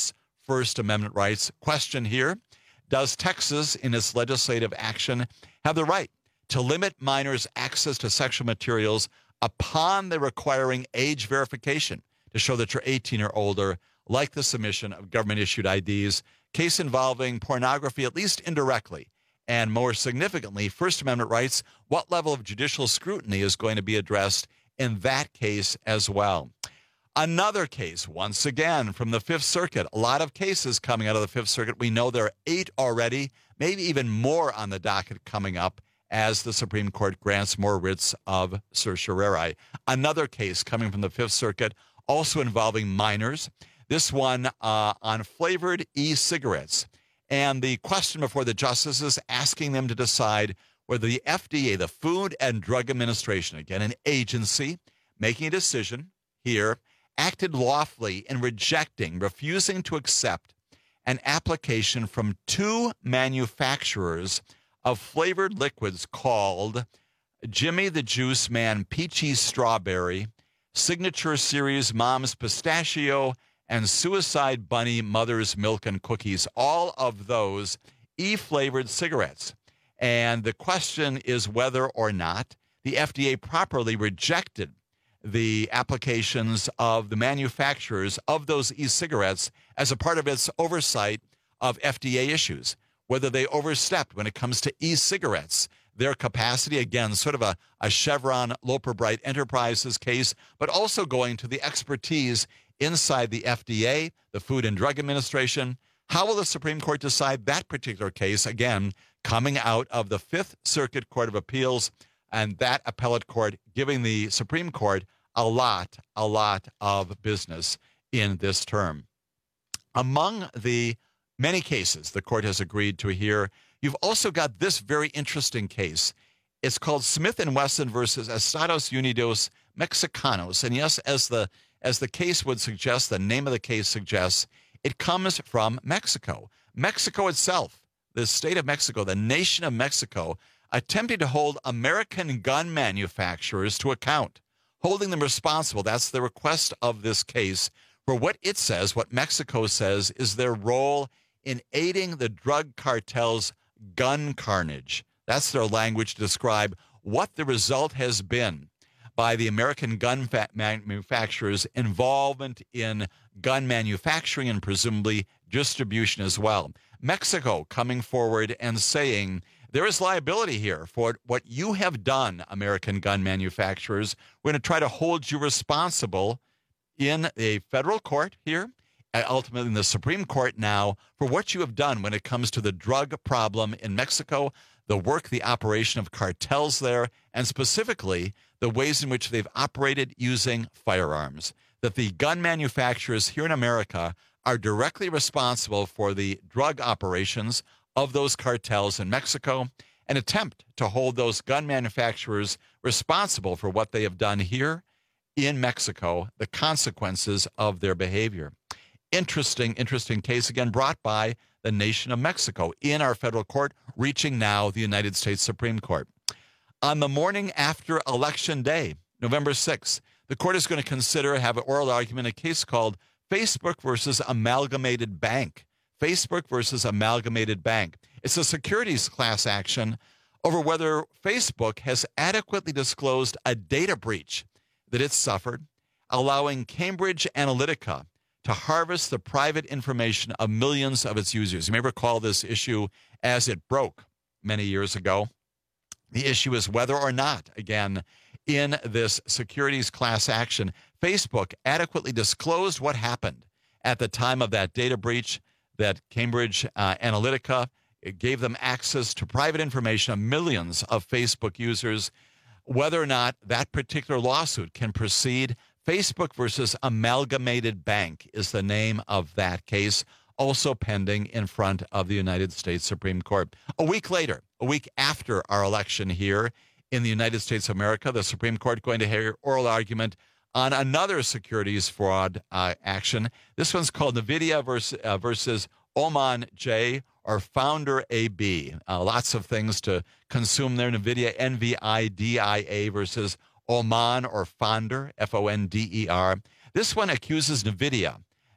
First Amendment rights. Question here, does Texas, in its legislative action, have the right to limit minors' access to sexual materials upon the requiring age verification to show that you're eighteen or older, like the submission of government-issued I Ds, case involving pornography, at least indirectly, and more significantly, First Amendment rights, what level of judicial scrutiny is going to be addressed in that case as well? Another case, once again, from the Fifth Circuit. A lot of cases coming out of the Fifth Circuit. We know there are eight already, maybe even more on the docket coming up as the Supreme Court grants more writs of certiorari. Another case coming from the Fifth Circuit, also involving minors. This one uh, on flavored e-cigarettes. And the question before the justices asking them to decide whether the F D A, the Food and Drug Administration, again, an agency making a decision here, acted lawfully in rejecting, refusing to accept an application from two manufacturers of flavored liquids called Jimmy the Juice Man Peachy Strawberry, Signature Series Mom's Pistachio, and Suicide Bunny Mother's Milk and Cookies, all of those e-flavored cigarettes. And the question is whether or not the F D A properly rejected the applications of the manufacturers of those e-cigarettes as a part of its oversight of F D A issues, whether they overstepped when it comes to e-cigarettes, their capacity, again, sort of a, a Chevron Loper Bright Enterprises case, but also going to the expertise inside the F D A, the Food and Drug Administration. How will the Supreme Court decide that particular case, again, coming out of the Fifth Circuit Court of Appeals, and that appellate court giving the Supreme Court a lot, a lot of business in this term. Among the many cases the court has agreed to hear, you've also got this very interesting case. It's called Smith and Wesson versus Estados Unidos Mexicanos. And yes, as the as the case would suggest, the name of the case suggests, it comes from Mexico. Mexico itself, the state of Mexico, the nation of Mexico, attempting to hold American gun manufacturers to account, holding them responsible. That's the request of this case for what it says, what Mexico says is their role in aiding the drug cartel's gun carnage. That's their language to describe what the result has been by the American gun fa- manufacturers' involvement in gun manufacturing and presumably distribution as well. Mexico coming forward and saying there is liability here for what you have done, American gun manufacturers. We're going to try to hold you responsible in a federal court here, ultimately in the Supreme Court now, for what you have done when it comes to the drug problem in Mexico, the work, the operation of cartels there, and specifically the ways in which they've operated using firearms. That the gun manufacturers here in America are directly responsible for the drug operations of those cartels in Mexico, an attempt to hold those gun manufacturers responsible for what they have done here in Mexico, the consequences of their behavior. Interesting, interesting case, again, brought by the nation of Mexico in our federal court, reaching now the United States Supreme Court. On the morning after Election Day, November sixth, the court is going to consider, have an oral argument, a case called Facebook versus Amalgamated Bank. Facebook versus Amalgamated Bank. It's a securities class action over whether Facebook has adequately disclosed a data breach that it suffered, allowing Cambridge Analytica to harvest the private information of millions of its users. You may recall this issue as it broke many years ago. The issue is whether or not, again, in this securities class action, Facebook adequately disclosed what happened at the time of that data breach, that Cambridge uh, Analytica, it gave them access to private information of millions of Facebook users. Whether or not that particular lawsuit can proceed, Facebook versus Amalgamated Bank is the name of that case, also pending in front of the United States Supreme Court. A week later, a week after our election here in the United States of America, the Supreme Court going to hear oral argument on another securities fraud uh, action. This one's called NVIDIA versus, uh, versus Oman J, or Founder A B. Uh, lots of things to consume there. NVIDIA, N V I D I A versus Oman or Fonder, F O N D E R. This one accuses NVIDIA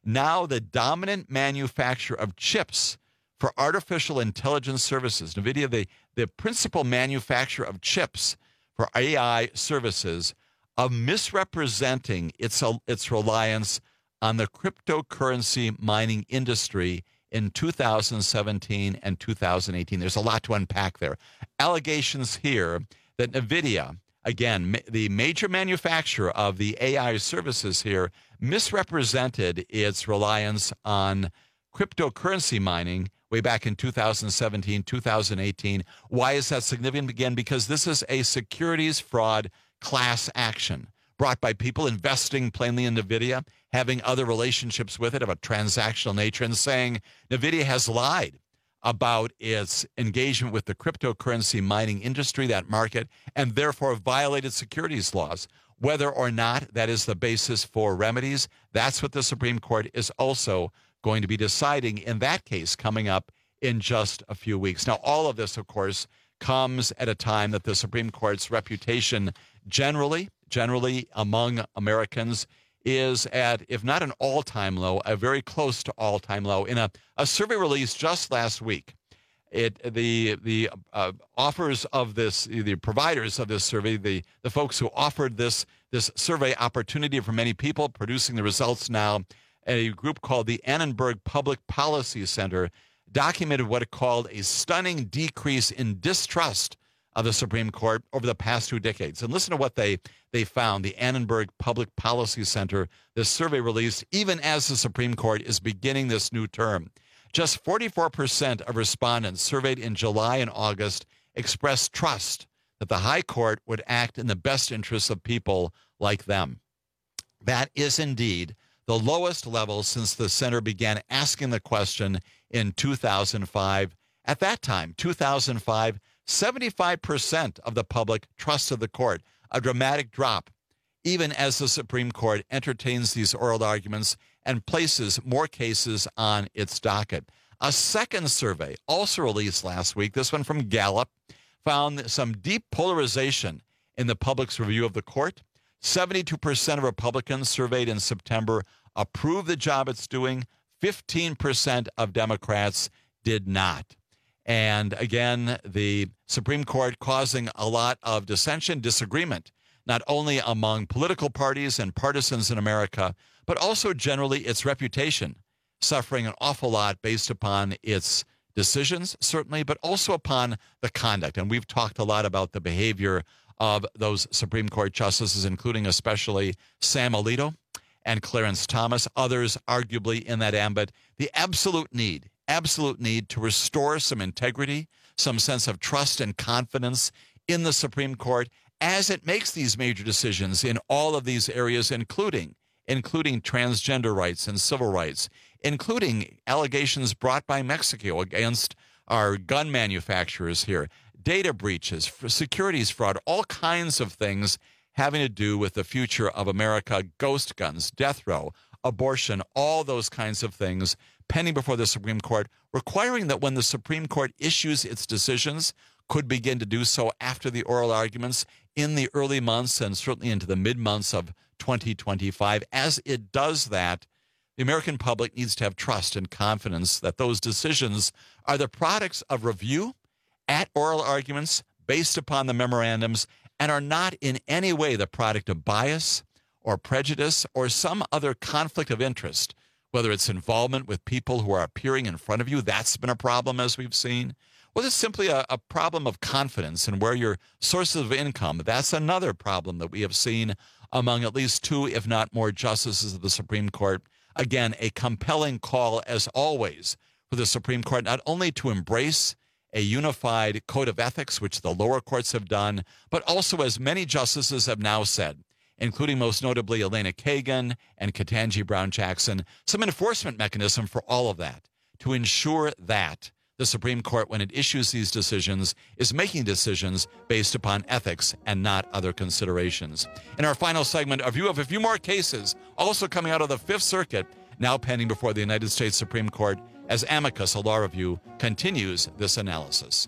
now the dominant manufacturer of chips for artificial intelligence services. NVIDIA, the, the principal manufacturer of chips for A I services, of misrepresenting its, its reliance on the cryptocurrency mining industry in two thousand seventeen and two thousand eighteen. There's a lot to unpack there. Allegations here that NVIDIA, again, ma- the major manufacturer of the A I services here, misrepresented its reliance on cryptocurrency mining way back in two thousand seventeen, two thousand eighteen. Why is that significant? Again, because this is a securities fraud class action brought by people investing plainly in NVIDIA, having other relationships with it of a transactional nature, and saying NVIDIA has lied about its engagement with the cryptocurrency mining industry, that market, and therefore violated securities laws. Whether or not that is the basis for remedies, that's what the Supreme Court is also going to be deciding in that case coming up in just a few weeks. Now, all of this, of course, comes at a time that the Supreme Court's reputation generally, generally among Americans is at, if not an all-time low, a very close to all-time low. In a, a survey released just last week, it the the uh, offers of this, the providers of this survey, the, the folks who offered this, this survey opportunity for many people, producing the results now, a group called the Annenberg Public Policy Center documented what it called a stunning decrease in distrust of the Supreme Court over the past two decades. And listen to what they, they found. The Annenberg Public Policy Center, this survey released even as the Supreme Court is beginning this new term. Just forty-four percent of respondents surveyed in July and August expressed trust that the High Court would act in the best interests of people like them. That is indeed the lowest level since the center began asking the question in two thousand five. At that time, two thousand five, seventy-five percent of the public trusted the court, a dramatic drop, even as the Supreme Court entertains these oral arguments and places more cases on its docket. A second survey, also released last week, this one from Gallup, found some deep polarization in the public's review of the court. seventy-two percent of Republicans surveyed in September approved the job it's doing. fifteen percent of Democrats did not. And again, the Supreme Court causing a lot of dissension, disagreement, not only among political parties and partisans in America, but also generally its reputation, suffering an awful lot based upon its decisions, certainly, but also upon the conduct. And we've talked a lot about the behavior of those Supreme Court justices, including especially Sam Alito and Clarence Thomas, others arguably in that ambit. The absolute need, absolute need to restore some integrity, some sense of trust and confidence in the Supreme Court as it makes these major decisions in all of these areas, including including transgender rights and civil rights, including allegations brought by Mexico against our gun manufacturers here, data breaches, securities fraud, all kinds of things having to do with the future of America, ghost guns, death row, abortion, all those kinds of things pending before the Supreme Court, requiring that when the Supreme Court issues its decisions, could begin to do so after the oral arguments in the early months and certainly into the mid-months of twenty twenty-five. As it does that, the American public needs to have trust and confidence that those decisions are the products of review at oral arguments based upon the memorandums and are not in any way the product of bias or prejudice or some other conflict of interest, whether it's involvement with people who are appearing in front of you. That's been a problem, as we've seen. Well, it's simply a, a problem of confidence and where your sources of income. That's another problem that we have seen among at least two, if not more, justices of the Supreme Court. Again, a compelling call, as always, for the Supreme Court not only to embrace a unified code of ethics, which the lower courts have done, but also, as many justices have now said, including most notably Elena Kagan and Ketanji Brown Jackson, some enforcement mechanism for all of that to ensure that the Supreme Court, when it issues these decisions, is making decisions based upon ethics and not other considerations. In our final segment, a view of a few more cases also coming out of the Fifth Circuit, now pending before the United States Supreme Court, as Amicus, a law review, continues this analysis.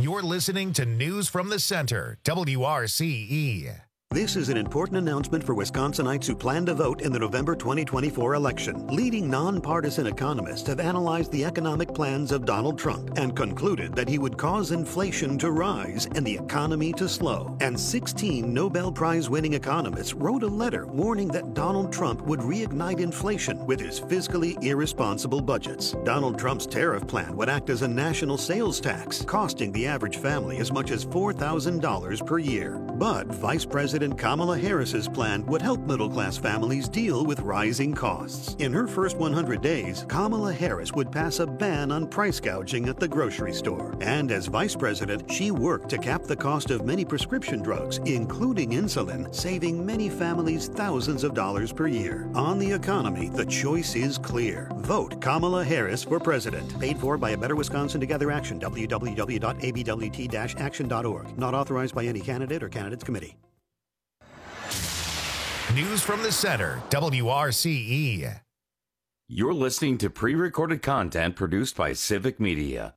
You're listening to News from the Center, W R C E. This is an important announcement for Wisconsinites who plan to vote in the November twenty twenty-four election. Leading nonpartisan economists have analyzed the economic plans of Donald Trump and concluded that he would cause inflation to rise and the economy to slow. And sixteen Nobel Prize-winning economists wrote a letter warning that Donald Trump would reignite inflation with his fiscally irresponsible budgets. Donald Trump's tariff plan would act as a national sales tax, costing the average family as much as four thousand dollars per year. But Vice President Kamala Harris's plan would help middle-class families deal with rising costs. In her first one hundred days, Kamala Harris would pass a ban on price gouging at the grocery store. And as vice president, she worked to cap the cost of many prescription drugs, including insulin, saving many families thousands of dollars per year. On the economy, the choice is clear. Vote Kamala Harris for president. Paid for by A Better Wisconsin Together Action, w w w dot a b w t dash action dot org. Not authorized by any candidate or candidates committee. News from the Center, W R C E. You're listening to pre-recorded content produced by Civic Media.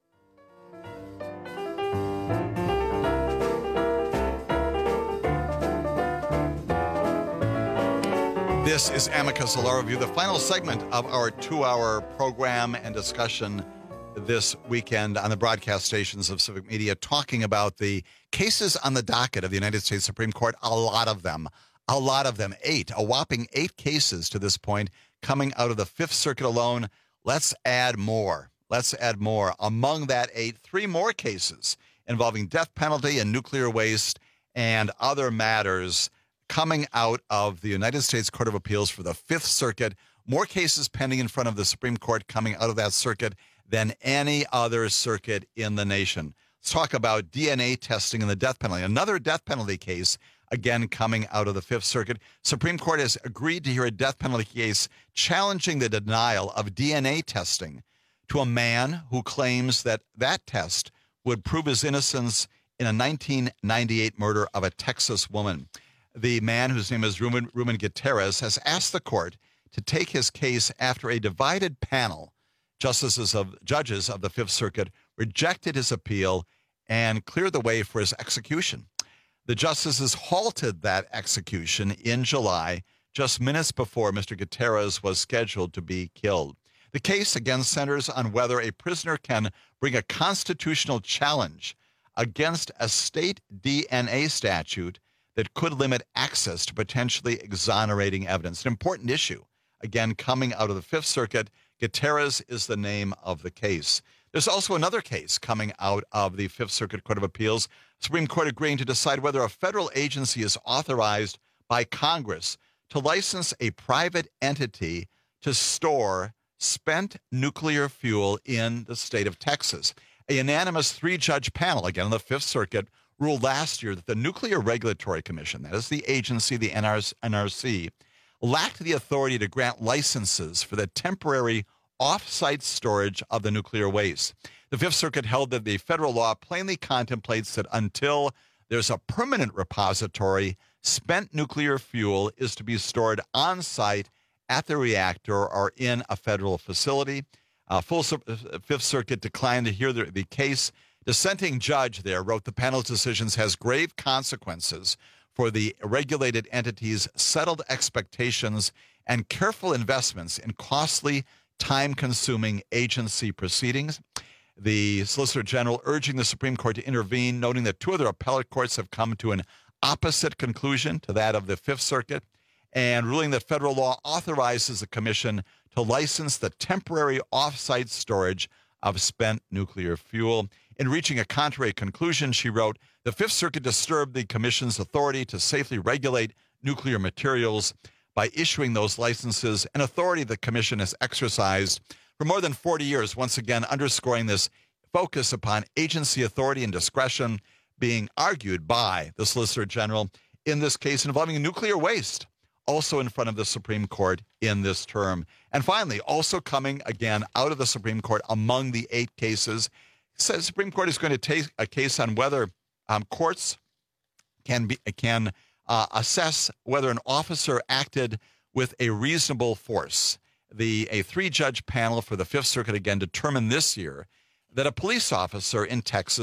This is Amicus, a law review, the final segment of our two-hour program and discussion this weekend on the broadcast stations of Civic Media, talking about the cases on the docket of the United States Supreme Court. A lot of them, a lot of them, eight, a whopping eight cases to this point coming out of the Fifth Circuit alone. Let's add more. Let's add more. Among that eight, three more cases involving death penalty and nuclear waste and other matters coming out of the United States Court of Appeals for the Fifth Circuit. More cases pending in front of the Supreme Court coming out of that circuit than any other circuit in the nation. Let's talk about D N A testing and the death penalty. Another death penalty case, again, coming out of the Fifth Circuit. Supreme Court has agreed to hear a death penalty case challenging the denial of D N A testing to a man who claims that that test would prove his innocence in a nineteen ninety-eight murder of a Texas woman. The man, whose name is Ruben, Ruben Gutierrez, has asked the court to take his case after a divided panel Justices of judges of the Fifth Circuit rejected his appeal and cleared the way for his execution. The justices halted that execution in July, just minutes before Mister Gutierrez was scheduled to be killed. The case again centers on whether a prisoner can bring a constitutional challenge against a state D N A statute that could limit access to potentially exonerating evidence. An important issue, again, coming out of the Fifth Circuit. Gutierrez is the name of the case. There's also another case coming out of the Fifth Circuit Court of Appeals. Supreme Court agreeing to decide whether a federal agency is authorized by Congress to license a private entity to store spent nuclear fuel in the state of Texas. A unanimous three-judge panel, again in the Fifth Circuit, ruled last year that the Nuclear Regulatory Commission, that is the agency, the N R C, lacked the authority to grant licenses for the temporary off-site storage of the nuclear waste. The Fifth Circuit held that the federal law plainly contemplates that until there's a permanent repository, spent nuclear fuel is to be stored on-site at the reactor or in a federal facility. Uh, full Fifth Circuit declined to hear the, the case. Dissenting judge there wrote the panel's decisions has grave consequences for the regulated entity's settled expectations and careful investments in costly, time-consuming agency proceedings. The Solicitor General urging the Supreme Court to intervene, noting that two other appellate courts have come to an opposite conclusion to that of the Fifth Circuit, and ruling that federal law authorizes the commission to license the temporary off-site storage of spent nuclear fuel. In reaching a contrary conclusion, she wrote, the Fifth Circuit disturbed the commission's authority to safely regulate nuclear materials by issuing those licenses, an authority the commission has exercised for more than forty years, once again underscoring this focus upon agency authority and discretion being argued by the Solicitor General in this case involving nuclear waste, also in front of the Supreme Court in this term. And finally, also coming again out of the Supreme Court among the eight cases, says the Supreme Court is going to take a case on whether um, courts can be can uh, assess whether an officer acted with a reasonable force. The a three-judge panel for the Fifth Circuit again determined this year that a police officer in Texas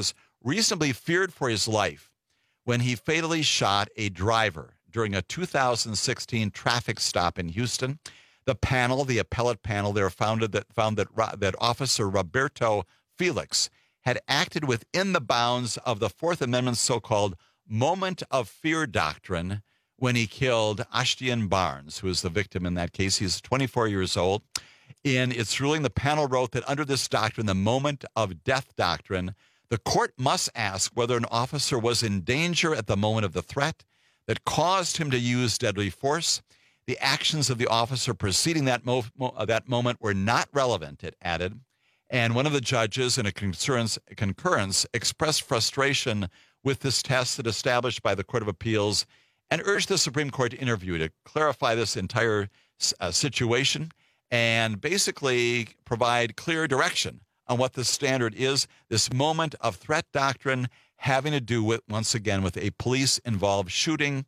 reasonably feared for his life when he fatally shot a driver during a two thousand sixteen traffic stop in Houston. The panel, the appellate panel there, founded that, found that, that Officer Roberto Felix had acted within the bounds of the Fourth Amendment's so-called moment of fear doctrine when he killed Ashtian Barnes, who was the victim in that case. He's twenty-four years old. In its ruling, the panel wrote that under this doctrine, the moment of death doctrine, the court must ask whether an officer was in danger at the moment of the threat that caused him to use deadly force. The actions of the officer preceding that, mo- mo- that moment were not relevant, it added. And one of the judges in a concurrence, concurrence expressed frustration with this test that established by the Court of Appeals and urged the Supreme Court to interview to clarify this entire uh, situation and basically provide clear direction on what the standard is. This moment of threat doctrine having to do with, once again, with a police-involved shooting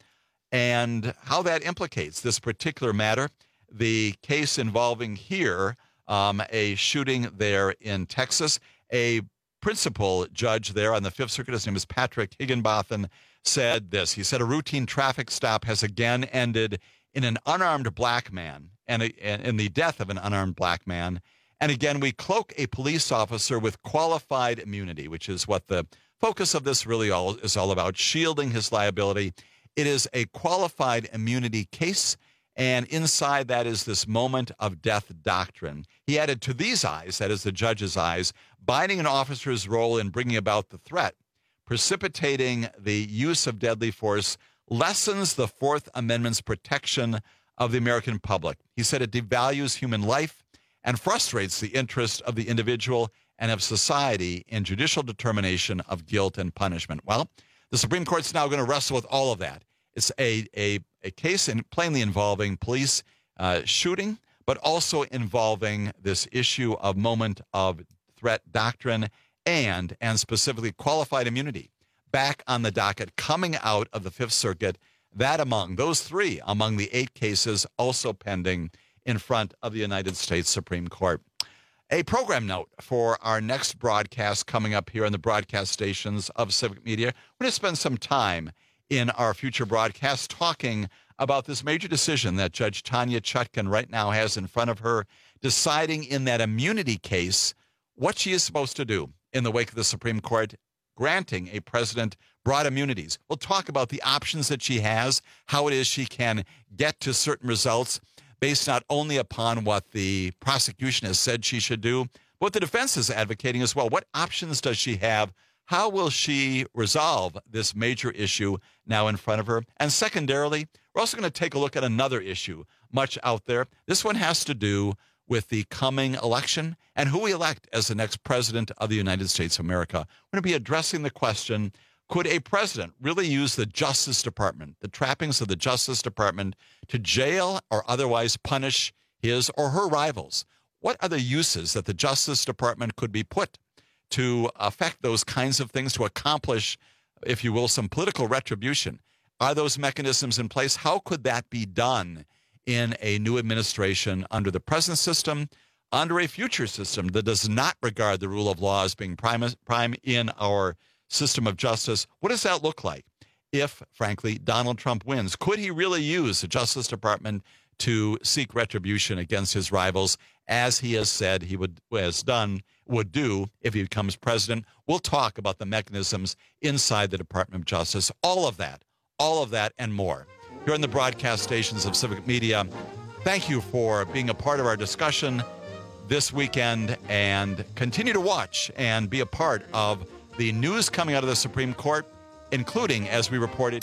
and how that implicates this particular matter. The case involving here um, a shooting there in Texas. A principal judge there on the Fifth Circuit, his name is Patrick Higginbotham, said this. He said, a routine traffic stop has again ended in an unarmed black man and a, in the death of an unarmed black man. And again, we cloak a police officer with qualified immunity, which is what the focus of this really all is all about, shielding his liability. It is a qualified immunity case, and inside that is this moment of death doctrine. He added, to these eyes, that is the judge's eyes, binding an officer's role in bringing about the threat, precipitating the use of deadly force, lessens the Fourth Amendment's protection of the American public. He said it devalues human life and frustrates the interest of the individual and of society in judicial determination of guilt and punishment. Well, the Supreme Court's now going to wrestle with all of that. It's a, a, a case in, plainly involving police uh, shooting, but also involving this issue of moment of threat doctrine and, and specifically qualified immunity back on the docket coming out of the Fifth Circuit. That among those three, among the eight cases also pending in front of the United States Supreme Court. A program note for our next broadcast coming up here on the broadcast stations of Civic Media. We're going to spend some time in our future broadcast talking about this major decision that Judge Tanya Chutkan right now has in front of her, deciding in that immunity case what she is supposed to do in the wake of the Supreme Court granting a president broad immunities. We'll talk about the options that she has, how it is she can get to certain results based not only upon what the prosecution has said she should do, but what the defense is advocating as well. What options does she have? How will she resolve this major issue now in front of her? And secondarily, we're also going to take a look at another issue much out there. This one has to do with the coming election and who we elect as the next president of the United States of America. We're going to be addressing the question, could a president really use the Justice Department, the trappings of the Justice Department, to jail or otherwise punish his or her rivals? What are the uses that the Justice Department could be put to affect those kinds of things, to accomplish, if you will, some political retribution? Are those mechanisms in place? How could that be done in a new administration under the present system, under a future system that does not regard the rule of law as being prime, prime in our system of justice? What does that look like if, frankly, Donald Trump wins? Could he really use the Justice Department to seek retribution against his rivals, as he has said he would, has done, would do if he becomes president? We'll talk about the mechanisms inside the Department of Justice. All of that, all of that and more here on the broadcast stations of Civic Media. Thank you for being a part of our discussion this weekend, and continue to watch and be a part of the news coming out of the Supreme Court, including, as we reported.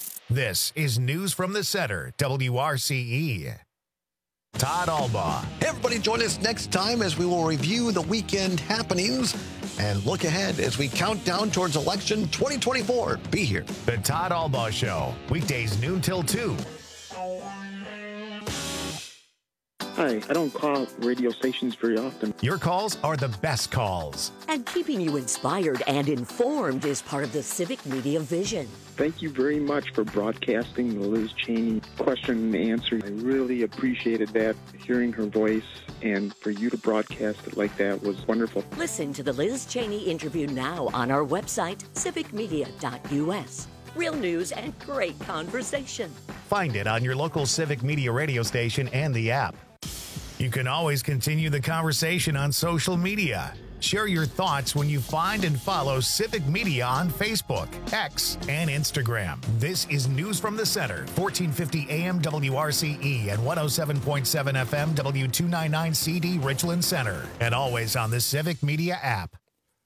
This is News from the Center, W R C E. Todd Albaugh. Hey, everybody, join us next time as we will review the weekend happenings and look ahead as we count down towards election twenty twenty-four. Be here. The Todd Albaugh Show, weekdays noon till two. Hi, I don't call radio stations very often. Your calls are the best calls. And keeping you inspired and informed is part of the Civic Media vision. Thank you very much for broadcasting the Liz Cheney question and answer. I really appreciated that, hearing her voice, and for you to broadcast it like that was wonderful. Listen to the Liz Cheney interview now on our website, civic media dot U S. Real news and great conversation. Find it on your local Civic Media radio station and the app. You can always continue the conversation on social media. Share your thoughts when you find and follow Civic Media on Facebook, X, and Instagram. This is News from the Center, fourteen fifty A M W R C E and one oh seven point seven F M W two ninety-nine C D Richland Center, and always on the Civic Media app.